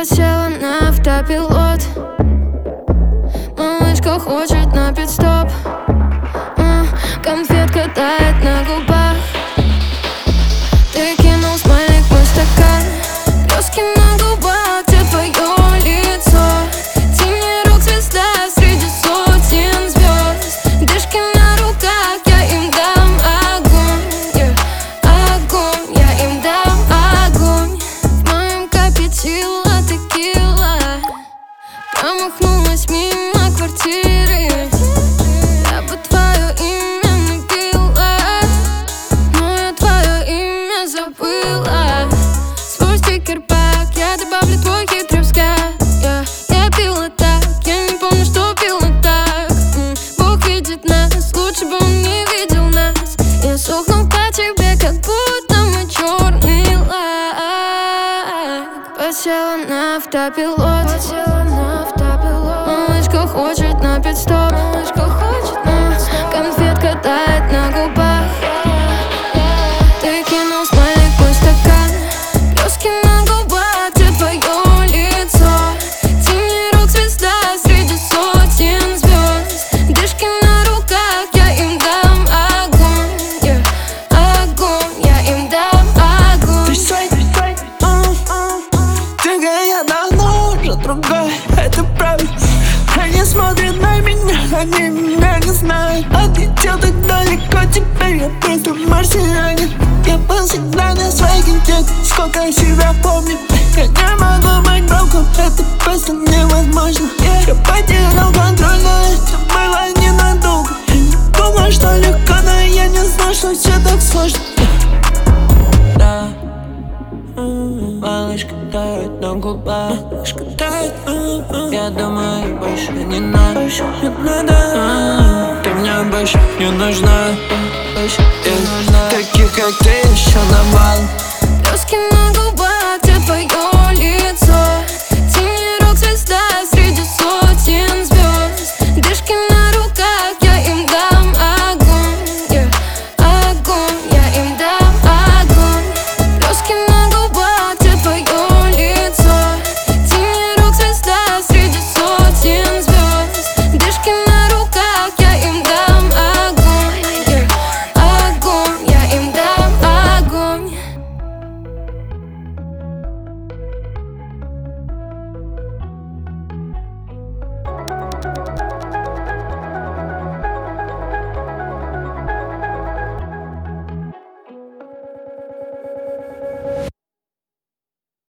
Посела на автопилот. Малышка хочет на пит-стоп. Конфетка тает на губах. Ты кинул смайлик в мой стакан. Блески на губах, где твое лицо? Тени звезда среди сотен звезд. Дышки на руках, я им дам огонь, огонь, я им дам огонь. В моем капе текила промахнулась мимо квартиры. Я бы твое имя набила, но я твое имя забыла. Свой стикер-пак, я добавлю твой хитрый взгляд. Я пила так, я не помню, что пила так. Бог видит нас, лучше бы он не видел нас. Я сохну по тебе, как будто мы черный лак. Посела на автопилот. Малышка хочет на пит-стоп. Конфетка тает на губах. Ты кинул смайлик в мой стакан. Блески на губах, где твое лицо? Тени звезда среди сотен звезд. Дышки на руках, я им дам огонь, огонь, я им дам огонь. Ты свой, ты я давно уже другой, это правда. Они смотрят на меня, они меня не знают. Отлетел так далеко, теперь я просто марсианин. Я был всегда на своих детях, сколько я себя помню. Я не могу быть боком, это просто невозможно. Я потерял контроль, но это было ненадолго. Я не думал, что легко, но я не знал, что все так сложно. Да, малышка тает на губах. Малышка тает, я думаю, больше не надо. Ты мне больше не нужна. Таких, как ты, еще на бал. Блески на губах.